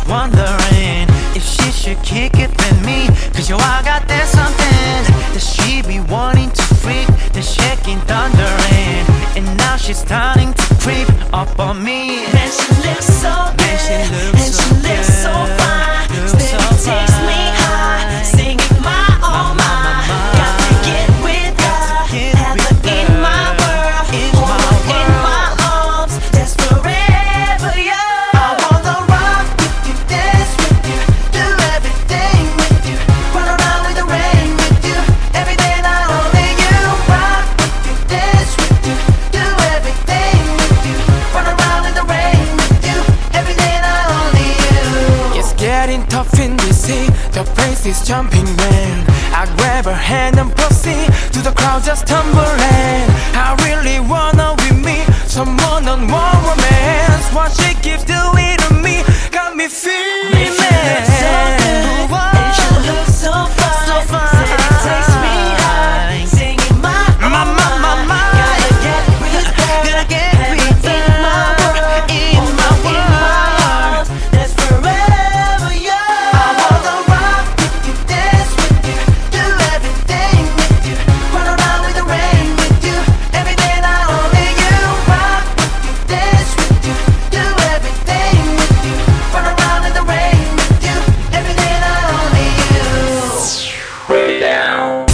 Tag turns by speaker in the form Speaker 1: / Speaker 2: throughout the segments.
Speaker 1: wondering if she should kick it with me. Cause yo, I got that something that she be wanting to freak, the shaking, thundering, and now she's starting to creep up on me.
Speaker 2: Man, she looks so good, and she looks so fine. Steady takes me high, singing my oh my. Got to get with her, have her in my world, hold her in my arms. That's forever, yeah.
Speaker 1: I wanna rock with you, dance with you, do everything with you, run around in the rain with you, every day and night only you. Rock with you, dance with you, do everything with you, run around in the rain with you, every day and night only you.
Speaker 3: It's getting tough in DC, the place is jumping man. I grab her hand and proceed to the crowd just tumbling. I really wanna be me, someone on one romance. What she keeps doing to me got me feeling
Speaker 2: And she looks so fine, steady takes me high, singing my oh my. Gotta get with her, have her in my world, hold her in my arms. That's forever, yeah.
Speaker 1: I wanna rock with you, dance with you, do everything with you, run around in the rain with you, every day and night only you. Rock with you, dance with you, do everything with you, run around in the rain with you, every day and night only you.
Speaker 3: way down.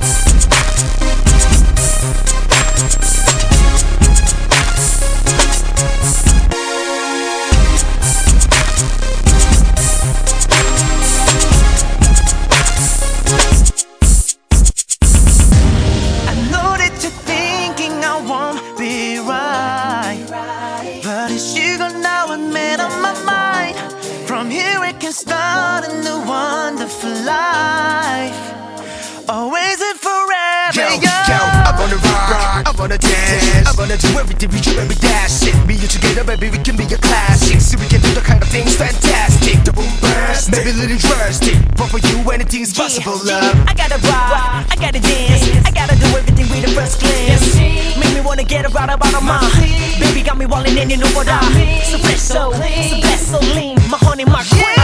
Speaker 1: I know that you're thinking I won't be right, but it's you now and made up my mind. From here we can start a new wonderful life, always and forever.
Speaker 4: I wanna rock, I wanna dance, I wanna do everything we do, every dash it. Me and you together, baby, we can be a classic. So we can do the kind of things fantastic. The boom burst, maybe a little drastic, but for you anything's possible, love.
Speaker 2: I gotta rock, I gotta dance, I gotta do everything with the first glance. Make me wanna get around about her mind. Baby got me wallin' and you know what I. So fresh, so blessed, so lean, my honey, my queen.